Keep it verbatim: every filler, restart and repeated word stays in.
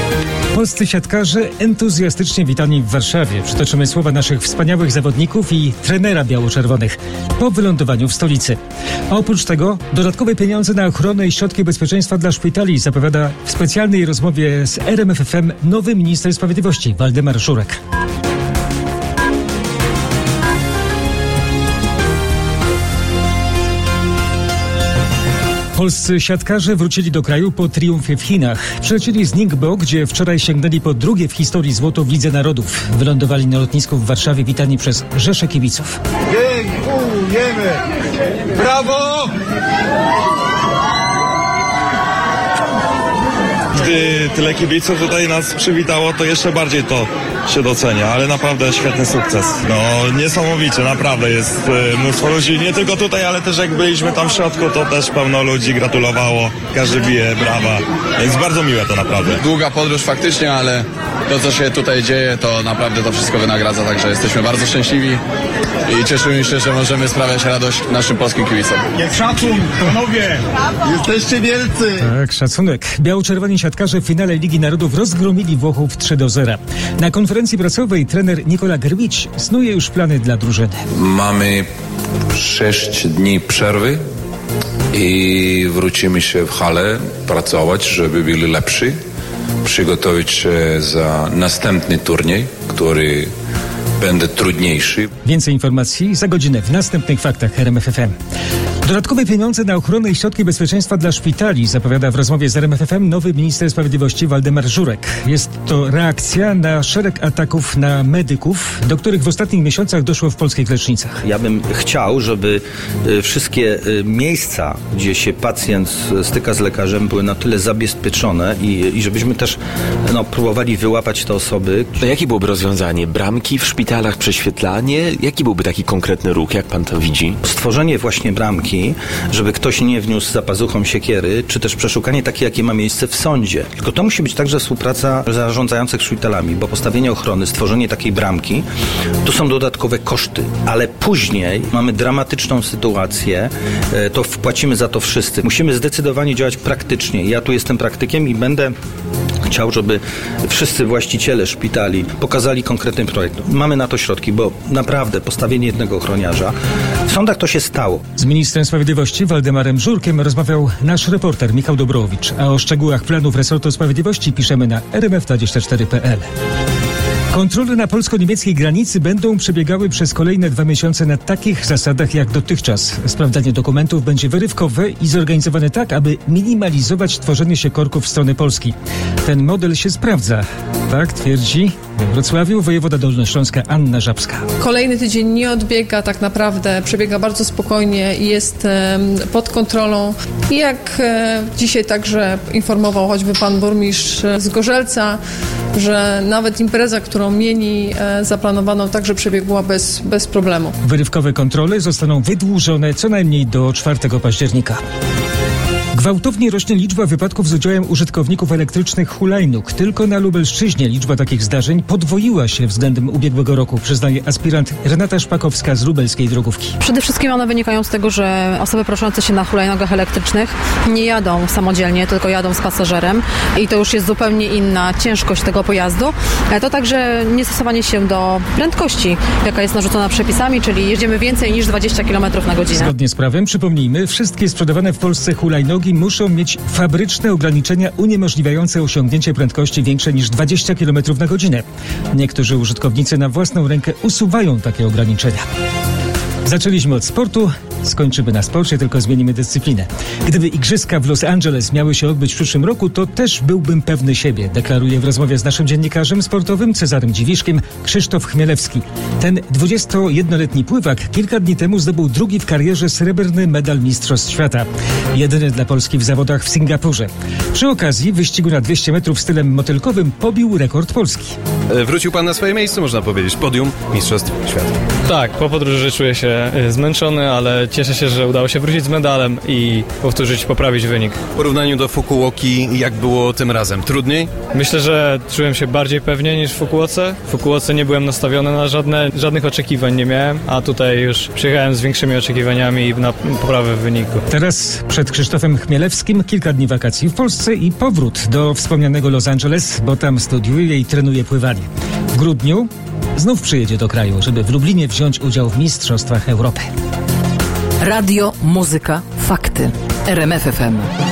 Polscy siatkarze entuzjastycznie witani w Warszawie. Przytoczymy słowa naszych wspaniałych zawodników i trenera biało-czerwonych po wylądowaniu w stolicy. A oprócz tego dodatkowe pieniądze na ochronę i środki bezpieczeństwa dla szpitali zapowiada w specjalnej rozmowie z R M F F M nowy minister sprawiedliwości Waldemar Żurek. Polscy siatkarze wrócili do kraju po triumfie w Chinach. Przylecieli z Ningbo, gdzie wczoraj sięgnęli po drugie w historii złoto w Lidze Narodów. Wylądowali na lotnisku w Warszawie witani przez rzesze kibiców. Dziękujemy! Brawo! Gdy tyle kibiców tutaj nas przywitało, to jeszcze bardziej to się docenia, ale naprawdę świetny sukces. No niesamowicie, naprawdę jest y, mnóstwo ludzi, nie tylko tutaj, ale też jak byliśmy tam w środku, to też pełno ludzi gratulowało, każdy bije brawa, więc bardzo miłe to naprawdę. Długa podróż faktycznie, ale to co się tutaj dzieje, to naprawdę to wszystko wynagradza, także jesteśmy bardzo szczęśliwi i cieszymy się, że możemy sprawiać radość naszym polskim kibicom. Jest szacun, panowie! Jesteście wielcy! Tak, szacunek. Biało-czerwoni siatkarze w finale Ligi Narodów rozgromili Włochów trzy do zera. Na konferencji prasowej trener Nikola Grbić snuje już plany dla drużyny. Mamy sześć dni przerwy i wrócimy się w halę pracować, żeby byli lepsi, przygotować się za następny turniej, który będzie trudniejszy. Więcej informacji za godzinę w następnych faktach R M F F M. Dodatkowe pieniądze na ochronę i środki bezpieczeństwa dla szpitali zapowiada w rozmowie z R M F F M nowy minister sprawiedliwości Waldemar Żurek. Jest to reakcja na szereg ataków na medyków, do których w ostatnich miesiącach doszło w polskich lecznicach. Ja bym chciał, żeby wszystkie miejsca, gdzie się pacjent styka z lekarzem, były na tyle zabezpieczone i, i żebyśmy też no, próbowali wyłapać te osoby. To jakie byłoby rozwiązanie? Bramki w szpitalach, prześwietlanie? Jaki byłby taki konkretny ruch, jak pan to widzi? Stworzenie właśnie bramki, żeby ktoś nie wniósł za pazuchą siekiery, czy też przeszukanie takie, jakie ma miejsce w sądzie. Tylko to musi być także współpraca zarządzających szpitalami, bo postawienie ochrony, stworzenie takiej bramki, to są dodatkowe koszty, ale później mamy dramatyczną sytuację, to wpłacimy za to wszyscy. Musimy zdecydowanie działać praktycznie. Ja tu jestem praktykiem i będę chciał, żeby wszyscy właściciele szpitali pokazali konkretny projekt. Mamy na to środki, bo naprawdę postawienie jednego ochroniarza, w sądach to się stało. Z ministrem sprawiedliwości Waldemarem Żurkiem rozmawiał nasz reporter Michał Dobrowicz, a o szczegółach planów resortu sprawiedliwości piszemy na r m f dwadzieścia cztery kropka p l. Kontrole na polsko-niemieckiej granicy będą przebiegały przez kolejne dwa miesiące na takich zasadach jak dotychczas. Sprawdzanie dokumentów będzie wyrywkowe i zorganizowane tak, aby minimalizować tworzenie się korków w stronę Polski. Ten model się sprawdza. Tak twierdzi we Wrocławiu wojewoda dolnośląska Anna Żabska. Kolejny tydzień nie odbiega, tak naprawdę przebiega bardzo spokojnie i jest e, pod kontrolą. I jak e, dzisiaj także informował choćby pan burmistrz z Gorzelca, że nawet impreza, którą mieli e, zaplanowaną, także przebiegła bez, bez problemu. Wyrywkowe kontrole zostaną wydłużone co najmniej do czwartego października. Gwałtownie rośnie liczba wypadków z udziałem użytkowników elektrycznych hulajnóg. Tylko na Lubelszczyźnie liczba takich zdarzeń podwoiła się względem ubiegłego roku, przyznaje aspirant Renata Szpakowska z lubelskiej drogówki. Przede wszystkim one wynikają z tego, że osoby poruszające się na hulajnogach elektrycznych nie jadą samodzielnie, tylko jadą z pasażerem i to już jest zupełnie inna ciężkość tego pojazdu. To także niestosowanie się do prędkości, jaka jest narzucona przepisami, czyli jedziemy więcej niż dwadzieścia kilometrów na godzinę. Zgodnie z prawem, przypomnijmy, wszystkie sprzedawane w Polsce hulajnogi muszą mieć fabryczne ograniczenia uniemożliwiające osiągnięcie prędkości większej niż dwadzieścia kilometrów na godzinę. Niektórzy użytkownicy na własną rękę usuwają takie ograniczenia. Zaczęliśmy od sportu, skończymy na sporcie, tylko zmienimy dyscyplinę. Gdyby igrzyska w Los Angeles miały się odbyć w przyszłym roku, to też byłbym pewny siebie, deklaruje w rozmowie z naszym dziennikarzem sportowym Cezarym Dziwiszkiem Krzysztof Chmielewski. Ten dwudziestojednoletni pływak kilka dni temu zdobył drugi w karierze srebrny medal Mistrzostw Świata. Jedyny dla Polski w zawodach w Singapurze. Przy okazji wyścigu na dwieście metrów stylem motylkowym pobił rekord Polski. Wrócił pan na swoje miejsce, można powiedzieć. Podium Mistrzostw Świata. Tak, po podróży czuję się zmęczony, ale cieszę się, że udało się wrócić z medalem i powtórzyć, poprawić wynik. W porównaniu do Fukuoki, jak było tym razem? Trudniej? Myślę, że czułem się bardziej pewnie niż w Fukuoce. W Fukuoce nie byłem nastawiony na żadne, żadnych oczekiwań nie miałem, a tutaj już przyjechałem z większymi oczekiwaniami na poprawę wyniku. Teraz przed Krzysztofem Chmielewskim kilka dni wakacji w Polsce i powrót do wspomnianego Los Angeles, bo tam studiuje i trenuje pływanie. W grudniu znów przyjedzie do kraju, żeby w Lublinie wziąć udział w Mistrzostwach Europy. Radio, muzyka, fakty. R M F F M.